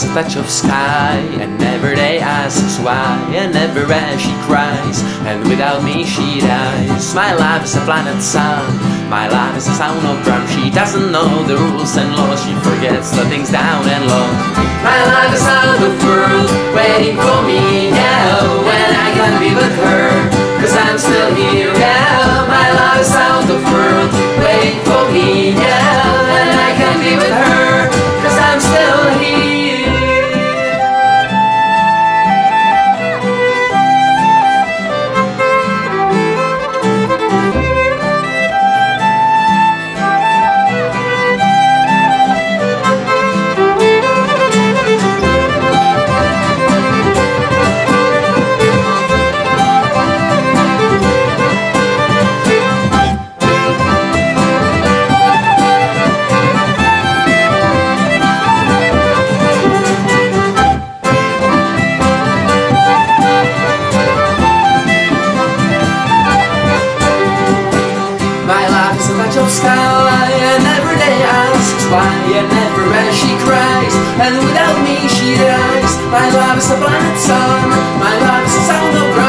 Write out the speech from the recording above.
a touch of sky, and every day asks why, and everywhere she cries, and without me she dies. My life is a planet sun, my life is a sound of drum. She doesn't know the rules and laws, she forgets the things down and low. My life is sound of world waiting for me, yeah, when I can be with her, cause I'm still here, yeah. My life is sound of world waiting for me, yeah, when I can be with her, cause I'm still here. Of sky, and every day asks why, and everywhere she cries, and without me she dies. My love is a planet sun, my love is a sound of